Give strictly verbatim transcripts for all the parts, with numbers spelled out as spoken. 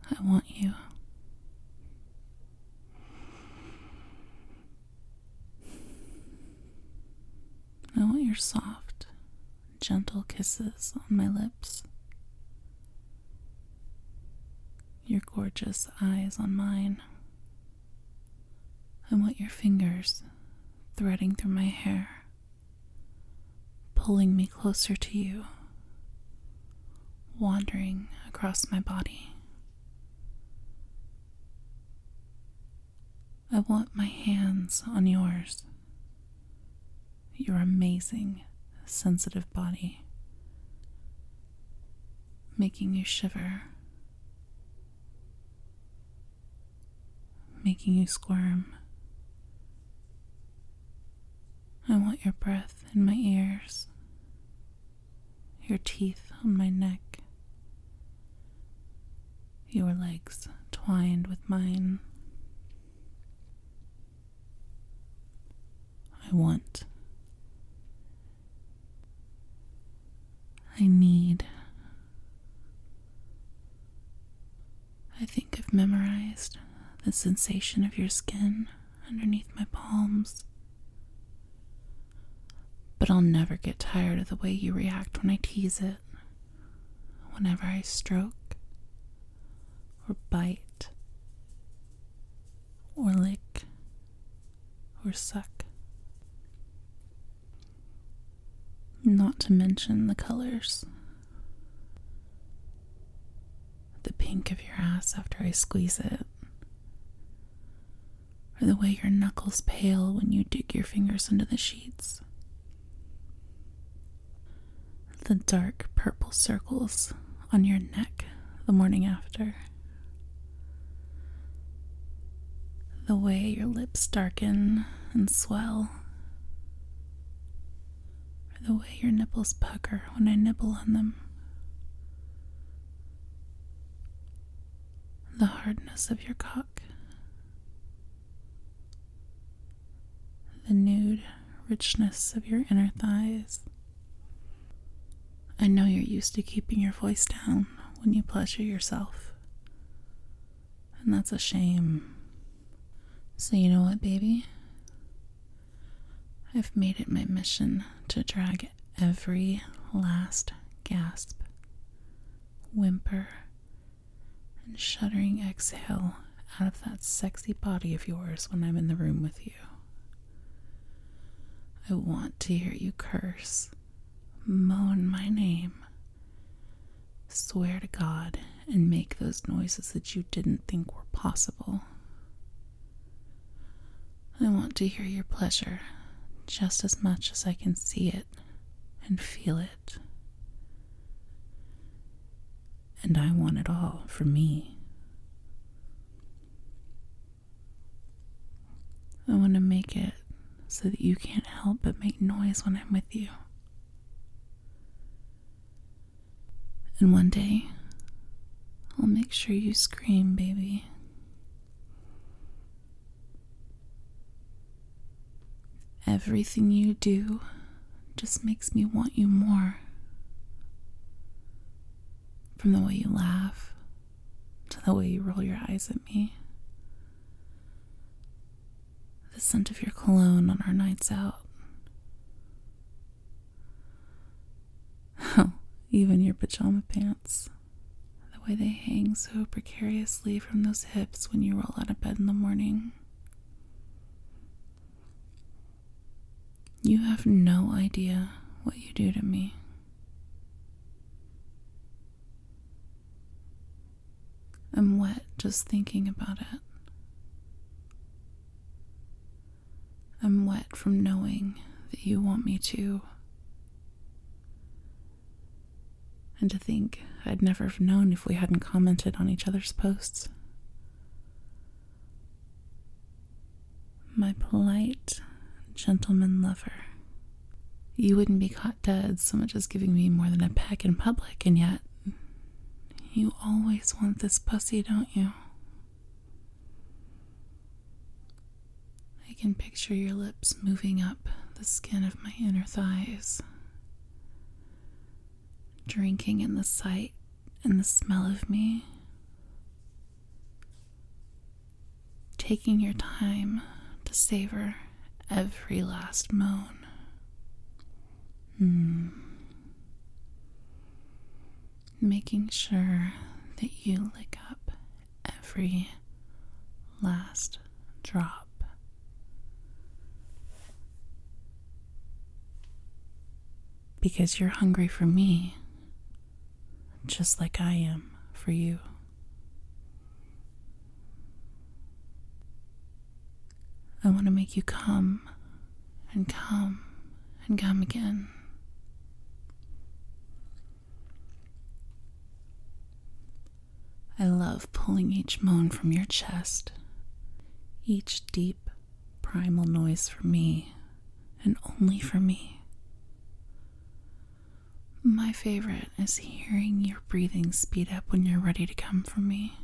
I want you. I want your soft, gentle kisses on my lips. Your gorgeous eyes on mine. I want your fingers threading through my hair, pulling me closer to you, wandering across my body. I want my hands on yours, your amazing, sensitive body, making you shiver, making you squirm. I want your breath in my ears, your teeth on my neck, your legs twined with mine. I want, I need, I think I've memorized the sensation of your skin underneath my palms, but I'll never get tired of the way you react when I tease it, whenever I stroke, or bite, or lick, or suck. Not to mention the colors. The pink of your ass after I squeeze it. Or the way your knuckles pale when you dig your fingers into the sheets. The dark purple circles on your neck the morning after. The way your lips darken and swell. Or the way your nipples pucker when I nibble on them. The hardness of your cock. The nude richness of your inner thighs. I know you're used to keeping your voice down when you pleasure yourself. And that's a shame. So you know what, baby? I've made it my mission to drag every last gasp, whimper, and shuddering exhale out of that sexy body of yours when I'm in the room with you. I want to hear you curse, moan my name, swear to God, and make those noises that you didn't think were possible. I want to hear your pleasure just as much as I can see it and feel it. And I want it all for me. I want to make it so that you can't help but make noise when I'm with you. And one day, I'll make sure you scream, baby. Everything you do just makes me want you more. From the way you laugh, to the way you roll your eyes at me. The scent of your cologne on our nights out. Oh, even your pajama pants. The way they hang so precariously from those hips when you roll out of bed in the morning. You have no idea what you do to me. I'm wet just thinking about it. I'm wet from knowing that you want me to. And to think I'd never have known if we hadn't commented on each other's posts. My polite gentleman lover. You wouldn't be caught dead so much as giving me more than a peck in public, and yet you always want this pussy, don't you? I can picture your lips moving up the skin of my inner thighs, drinking in the sight and the smell of me, taking your time to savor every last moan. Hmm. Making sure that you lick up every last drop. Because you're hungry for me, just like I am for you. I want to make you come and come and come again. I love pulling each moan from your chest, each deep, primal noise for me, and only for me. My favorite is hearing your breathing speed up when you're ready to come for me.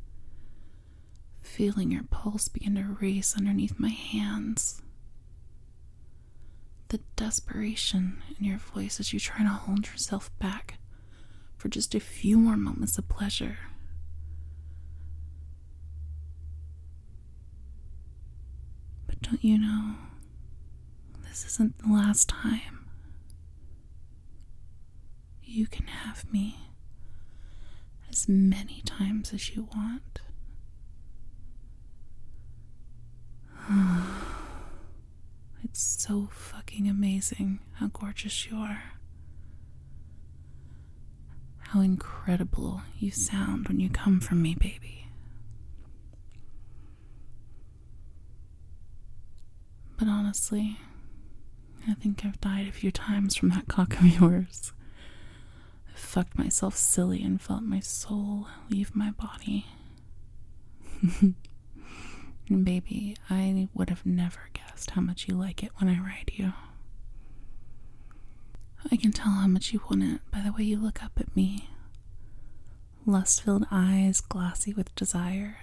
Feeling your pulse begin to race underneath my hands. The desperation in your voice as you try to hold yourself back for just a few more moments of pleasure. But don't you know, this isn't the last time. You can have me as many times as you want. It's so fucking amazing how gorgeous you are. How incredible you sound when you come from me, baby. But honestly, I think I've died a few times from that cock of yours. I fucked myself silly and felt my soul leave my body. And baby, I would have never guessed how much you like it when I ride you. I can tell how much you want it by the way you look up at me. Lust-filled eyes glassy with desire.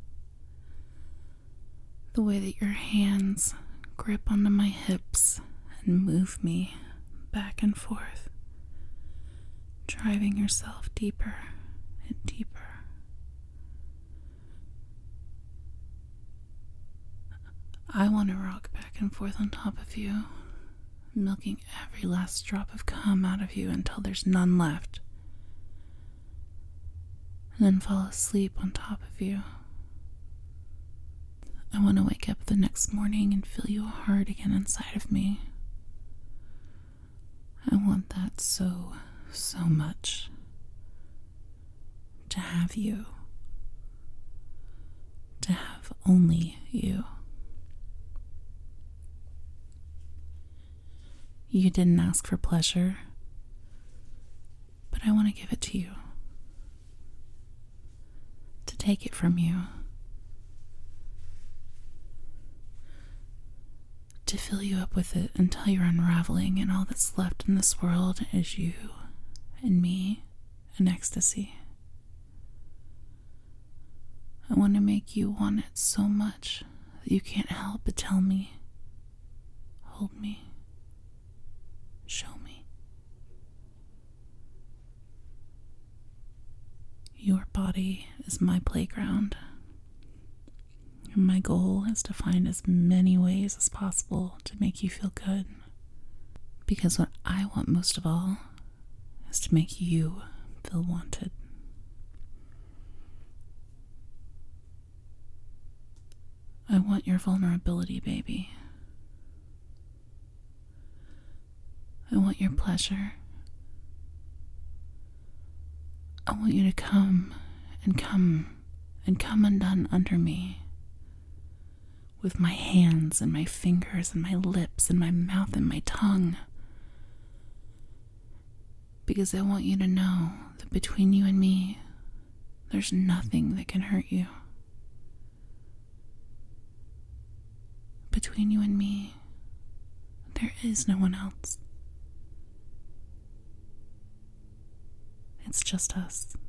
The way that your hands grip onto my hips and move me back and forth, driving yourself deeper and deeper. I want to rock back and forth on top of you, milking every last drop of cum out of you until there's none left, and then fall asleep on top of you. I want to wake up the next morning and feel you hard again inside of me. I want that so, so much. To have you. To have only you. You didn't ask for pleasure, but I want to give it to you. To take it from you. To fill you up with it until you're unraveling and all that's left in this world is you and me and ecstasy. I want to make you want it so much that you can't help but tell me, hold me. Show me. Your body is my playground. And my goal is to find as many ways as possible to make you feel good. Because what I want most of all is to make you feel wanted. I want your vulnerability, baby. I want your pleasure. I want you to come and come and come undone under me with my hands and my fingers and my lips and my mouth and my tongue. Because I want you to know that between you and me, there's nothing that can hurt you. Between you and me, there is no one else. It's just us.